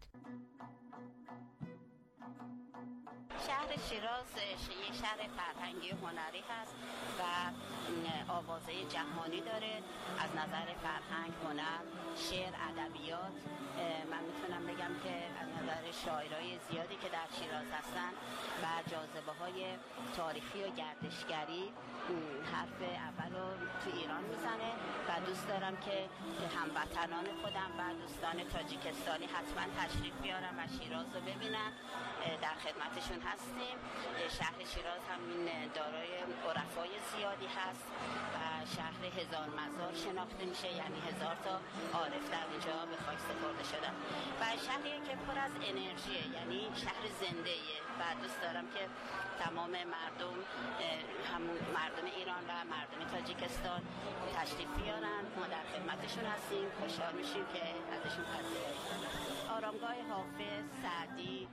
شهر شیراز یک شهر فرهنگی هنری هست و آوازه جهانی داره از نظر فرهنگ، هنر، شعر، ادبیات. من میتونم بگم که از نظر شاعرای زیادی که در شیراز هستن و جاذبه‌های تاریخی و گردشگری حرف اول رو تو ایران میزنه و دوست دارم که هموطنان خودم و دوستان تاجیکستانی حتما تشریف بیارن و شیراز رو ببینن. در خدمتشون هستیم. شهر شیراز همین دارای عرفای زیادی هست و شهر هزار مزار شناخته میشه، یعنی هزار تا عارف در اینجا به خاک سپرده شدن و شهری که پر از انرژیه، یعنی شهر زنده‌ایه و دوست دارم که تمام مردم، همون مردم ایران و مردم تاجیکستان تشریف بیارن. ما در خدمتشون هستیم، خوشحال میشیم که ازشون پذیرایی کنیم. آرامگاه حافظ، سعدی،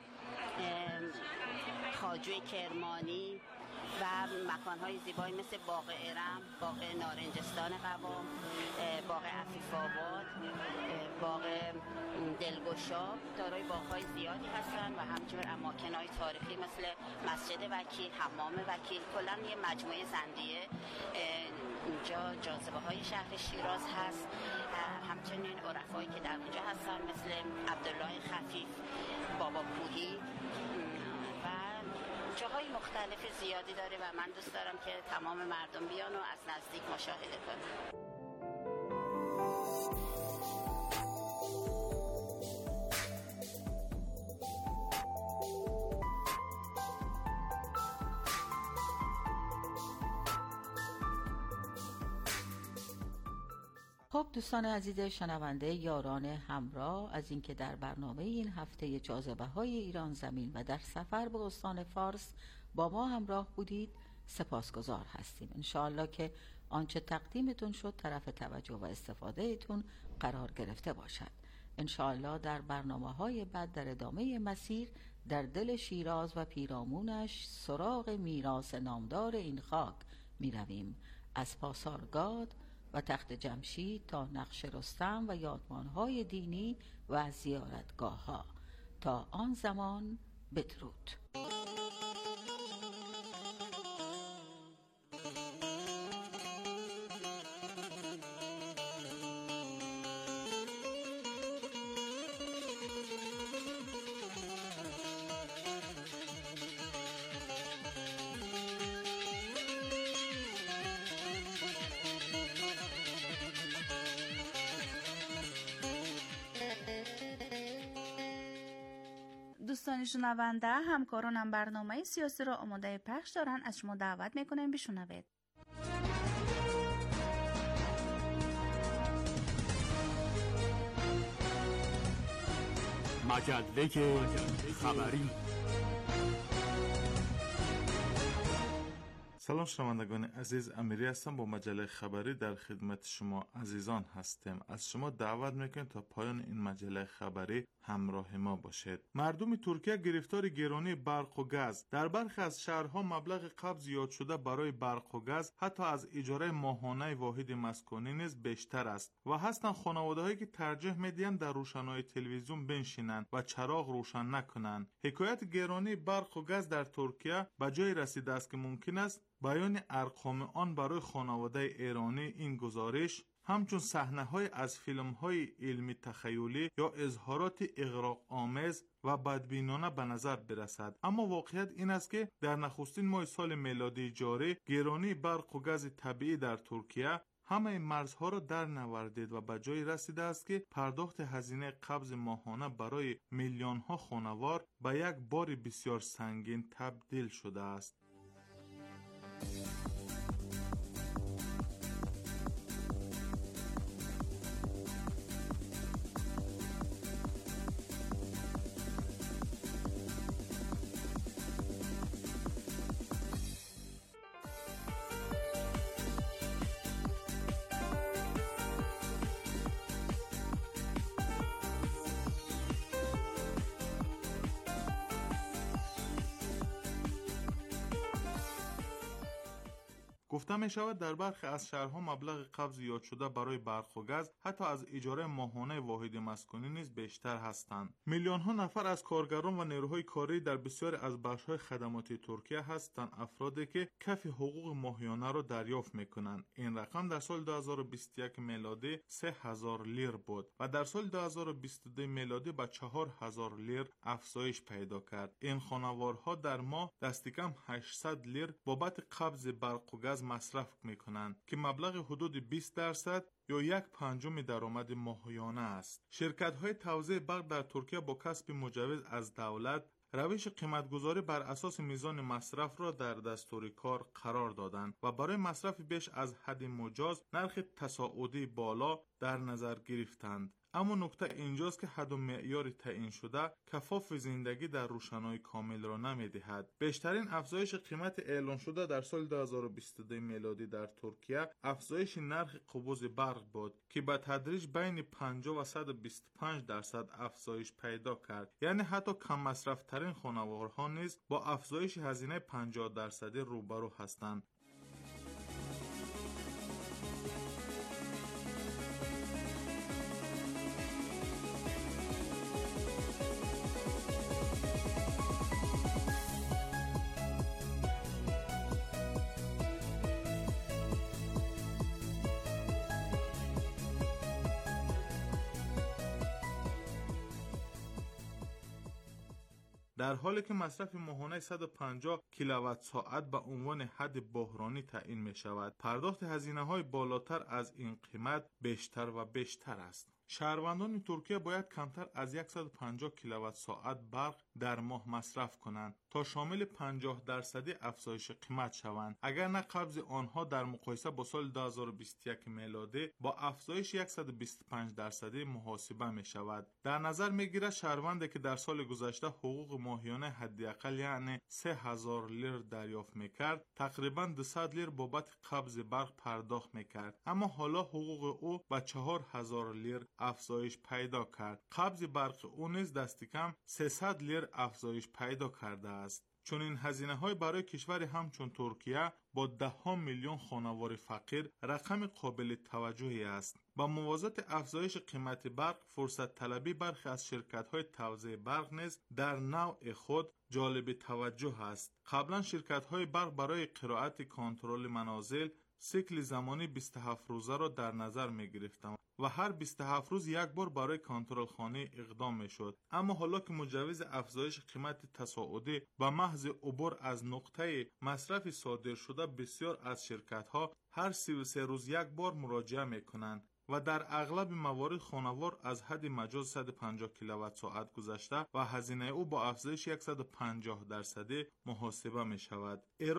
خواجوی کرمانی و مکان‌های زیبایی مثل باغ ارم، باغ نارنجستان قوام، باغ عفیف آباد، باغ دلگشا دارای باغ‌های زیادی هستن و همچنین اماکن‌های تاریخی مثل مسجد وکیل، حمام وکیل، کلاً یه مجموعه زندیه اینجا جاذبه‌های شهر شیراز هست. همچنین عرفایی که در اینجا هستن مثل عبدالله خفیف، بابا کوهی و جاهای مختلف زیادی داره و من دوست دارم که تمام مردم بیان و از نزدیک مشاهده کنن. خب دوستان عزیز شنونده، یاران همراه، از اینکه در برنامه این هفته جاذبه‌های ایران زمین و در سفر به استان فارس با ما همراه بودید سپاسگزار هستیم. انشاءالله که آنچه تقدیمتون شد طرف توجه و استفاده ایتون قرار گرفته باشد. انشاءالله در برنامه‌های بعد در ادامه مسیر در دل شیراز و پیرامونش سراغ میراث نامدار این خاک می رویم، از پاسارگاد و تخت جمشید تا نقش رستم و یادمانهای دینی و زیارتگاه ها. تا آن زمان بدرود. دوستان شنونده، همکارانم برنامه سیاسی را آماده پخش دارن. از شما دعوت میکنیم بشنوید. مجله خبری. سلام شنوندگان عزیز، امیری هستم. با مجله خبری در خدمت شما عزیزان هستیم. از شما دعوت میکنیم تا پایان این مجله خبری همراه ما باشید. مردم ترکیه گرفتار گرانی برق و گاز. در برخی از شهرها مبلغ قبض یاد شده برای برق و گاز حتی از اجاره ماهانه واحد مسکونی نیز بیشتر است و هستند خانواده‌هایی که ترجیح میدهند در روشنایی تلویزیون بنشینند و چراغ روشن نکنند. حکایت گرانی برق و گاز در ترکیه به جای رسیده است که ممکن است بیان ارقام آن برای خانواده ایرانی این گزارش همچون صحنه‌های از فیلم‌های علمی تخیلی یا اظهارات اغراق آمیز و بدبینانه به نظر برسد. اما واقعیت این است که در نخستین ماه سال میلادی جاری گرانی برق و گاز طبیعی در ترکیه همه مرزها را در نوردید و به جای رسیده است که پرداخت هزینه قبض ماهانه برای میلیون‌ها خانوار به یک بار بسیار سنگین تبدیل شده است. گفته می شود در برخی از شهرها مبلغ قبض یاد شده برای برق و گاز حتی از اجاره ماهانه واحد مسکونی نیز بیشتر هستند. میلیون ها نفر از کارگران و نیروهای کاری در بسیاری از بخش‌های خدماتی ترکیه هستند افرادی که کف حقوق ماهیانه را دریافت می‌کنند. این رقم در سال دو هزار و بیست و یک میلادی سه هزار لیر بود و در سال دو هزار و بیست و دو میلادی به چهار هزار لیر افزایش پیدا کرد. این خانوارها در ماه دست کم هشتصد لیر بابت قبض برق و گاز مصرف میکنند که مبلغ حدود بیست درصد یا یک پنجم درآمد ماهیانه است. شرکت های توزیع برق در ترکیه با کسب مجوز از دولت روش قیمتگذاری بر اساس میزان مصرف را در دستور کار قرار دادند و برای مصرف بیش از حد مجاز نرخ تصاعدی بالا در نظر گرفتند. اما نکته اینجاست که حد و معیار تعیین شده کفاف زندگی در روشنایی کامل را نمی‌دهد. بیشترین افزایش قیمت اعلان شده در سال دو هزار و بیست و دو میلادی در ترکیه افزایش نرخ قبوز برق بود که به تدریج بین پنجاه و صد و بیست و پنج درصد افزایش پیدا کرد. یعنی حتی کم مصرف ترین خانوارها نیز با افزایش هزینه پنجاه درصدی روبرو هستند. در حالی که مصرف ماهانه صد و پنجاه کیلووات ساعت به عنوان حد بحرانی تعیین می شود، پرداخت هزینه های بالاتر از این قیمت بیشتر و بیشتر است. شهروندان ترکیه باید کمتر از صد و پنجاه کیلووات ساعت برق در ماه مصرف کنند تا شامل پنجاه درصدی افزایش قیمت شوند. اگر نه قبض آنها در مقایسه با سال دو هزار و بیست و یک میلادی با افزایش صد و بیست و پنج درصدی محاسبه می شود. در نظر می گیرد شهروندی که در سال گذشته حقوق ماهیانه حداقل یعنی سه هزار لیر دریافت می کرد، تقریباً دویست لیر بابت قبض برق پرداخت می کرد، اما حالا حقوق او به چهار هزار لیر افزایش پیدا کرد. قبض برق او نیز دست کم سیصد لیر افزایش پیدا کرده است. چون این هزینه های برای کشوری همچون ترکیه با ده ها میلیون خانوار فقیر رقم قابل توجهی است. با موازات افزایش قیمت برق، فرصت طلبی برخی از شرکت های توزیع برق نیز در نوع خود جالب توجه است. قبلا شرکت های برق برای قرائت کنترل منازل سیکل زمانی بیست و هفت روزه را در نظر می گرفتند و هر بیست و هفت روز یک بار برای کنترل خانه اقدام می شد. اما حالا که مجوز افزایش قیمت تصاعدی و محض عبور از نقطه مصرف صادر شده، بسیار از شرکت ها هر سی و سه روز یک بار مراجعه می کنند. و در اغلب موارد خانوار از حد مجاز صد و پنجاه کیلووات ساعت گذشته و هزینه او با افزایش صد و پنجاه درصدی محاسبه می شود. ایر...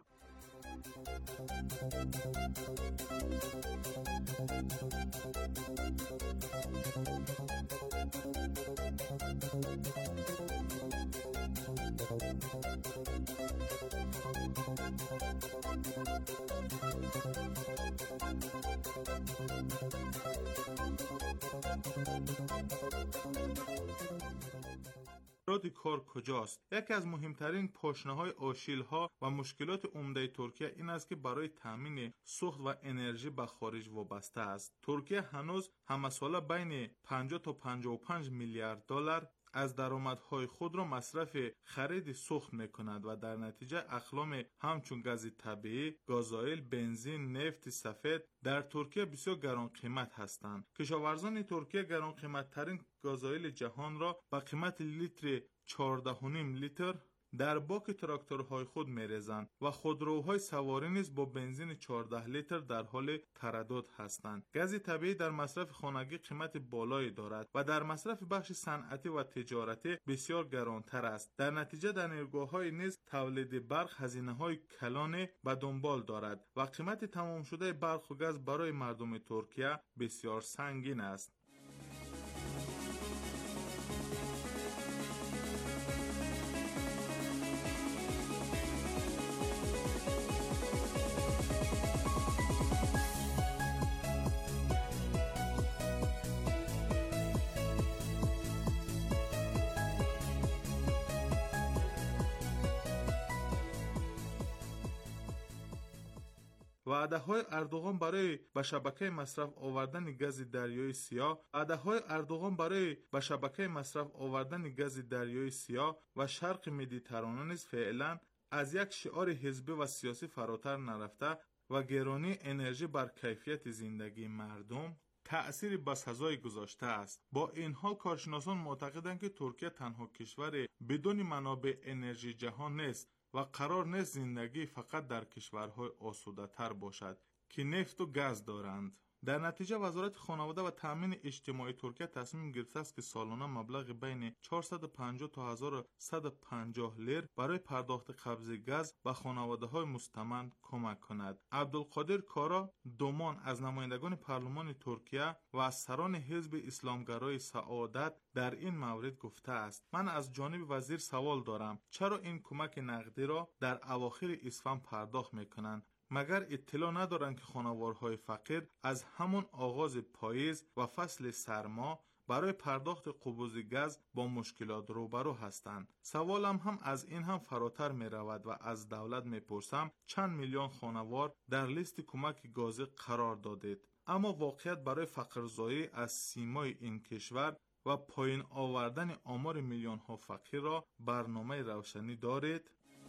ایراد کار کجاست؟ یکی از مهمترین پاشنه‌های آشیل‌ها و مشکلات عمده ترکیه این است که برای تامین سوخت و انرژی به خارج وابسته است. ترکیه هنوز همساله بین پنجاه تا پنجاه و پنج میلیارد دلار از درآمدهای خود را مصرف خرید سوخت می‌کند و در نتیجه اقلام همچون گاز طبیعی، گازوئیل، بنزین، نفت سفید در ترکیه بسیار گران قیمت هستند. کشاورزان ترکیه گران قیمت‌ترین گازوئیل جهان را با قیمت لیتر چهارده و نیم لیتر در باک تراکتورهای خود می‌ریزند و خودروهای سواری نیز با بنزین چهارده لیتر در حال تردد هستند. گاز طبیعی در مصرف خانگی قیمت بالایی دارد و در مصرف بخش صنعتی و تجارتی بسیار گرانتر است. در نتیجه در نیروگاه‌های نیز تولید برق هزینه‌های کلانی به دنبال دارد و قیمت تمام شده برق و گاز برای مردم ترکیه بسیار سنگین است. وعده‌های اردوغان برای به شبکه مصرف آوردن گاز دریای سیاه، وعده‌های اردوغان برای به شبکه مصرف آوردن گاز دریای سیاه و شرق مدیترانه نیز فعلا از یک شعار حزبی و سیاسی فراتر نرفته و گرانی انرژی بر کیفیت زندگی مردم تأثیر بسزایی گذاشته است. با این حال کارشناسان معتقدند که ترکیه تنها کشور بدون منابع انرژی جهان نیست و قرار نیست زندگی فقط در کشورهای آسوده تر باشد که نفت و گاز دارند. در نتیجه وزارت خانواده و تامین اجتماعی ترکیه تصمیم گرفته است که سالانه مبلغ بین چهارصد و پنجاه تا هزار و صد و پنجاه لیر برای پرداخت قبض گاز به خانواده‌های مستمند کمک کند. عبدالقادر کارا دومان از نمایندگان پارلمان ترکیه و از سران حزب اسلامگرای سعادت در این مورد گفته است: من از جانب وزیر سوال دارم چرا این کمک نقدی را در اواخر اسفند پرداخت می‌کنند؟ مگر اطلاع ندارند که خانوارهای فقیر از همون آغاز پاییز و فصل سرما برای پرداخت قبوز گاز با مشکلات روبرو هستند؟ سوالم هم از این هم فراتر می رود و از دولت می پرسم چند میلیون خانوار در لیست کمک گازی قرار دادید؟ اما واقعیت برای فقرزایی از سیمای این کشور و پایین آوردن آمار میلیون ها فقیر را برنامه روشنی دارید؟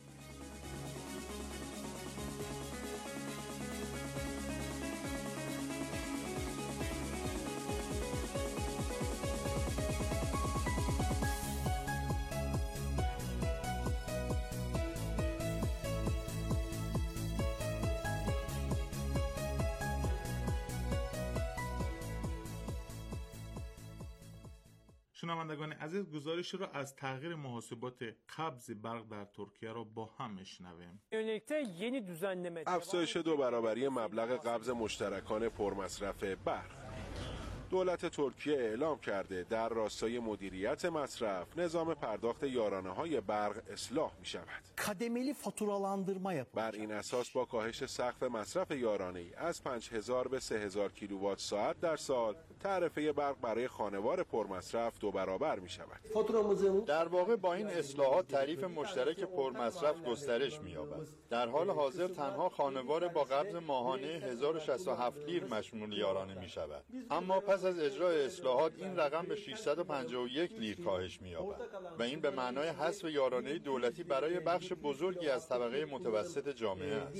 شنوندگان عزیز، گزارش را از تغییر محاسبات قبض برق در ترکیه را با هم میشنویم. افزایش دو برابری مبلغ قبض مشترکان پرمصرف برق. دولت ترکیه اعلام کرده در راستای مدیریت مصرف نظام پرداخت یارانه‌های برق اصلاح می شود. kademeli faturalandırma yapılacak. بر این اساس با کاهش سقف مصرف یارانه‌ای از پنج هزار به سه هزار کیلووات ساعت در سال، تعرفه برق برای خانوار پرمصرف دو برابر می شود. در واقع با این اصلاحات تعریف مشترک پرمصرف گسترش می یابد. در حال حاضر تنها خانوار با قبض ماهانه هزار و شصت و هفت لیر مشمول یارانه می شود. اما پس پس از اجرای اصلاحات این رقم به ششصد و پنجاه و یک لیر کاهش می‌یابد و این به معنای حذف یارانه دولتی برای بخش بزرگی از طبقه متوسط جامعه است.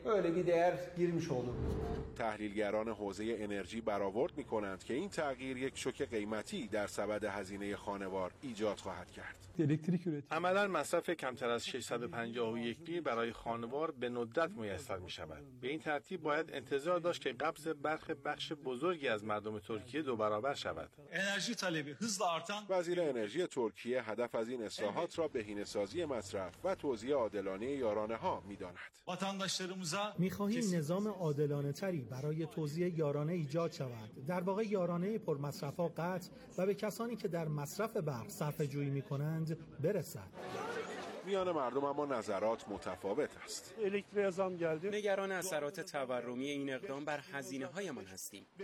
تحلیلگران حوزه انرژی برآورد می‌کنند که این تغییر یک شوک قیمتی در سبد هزینه خانوار ایجاد خواهد کرد. عملاً مصرف کمتر از ششصد و پنجاه و یک لیر برای خانوار به ندرت میسر می شود. به این ترتیب باید انتظار داشت که قبض برخی بخش بزرگی از مردم ترکیه دو برابر شود. انرژی طلبی hızla artan وزیر انرژی ترکیه هدف از این اصلاحات را بهینه‌سازی مصرف و توزیع عادلانه یارانه‌ها می‌داند. vatandaşlarımıza می‌خواهیم نظام عادلانه تری برای توزیع یارانه ایجاد شود. در واقع یارانه پرمصرف‌ها قطع و به کسانی که در مصرف برق صرفه‌جویی می‌کنند برسد. میان مردم اما نظرات متفاوت است. نگران اثرات تورمی این اقدام بر هزینه‌هایمان هستیم.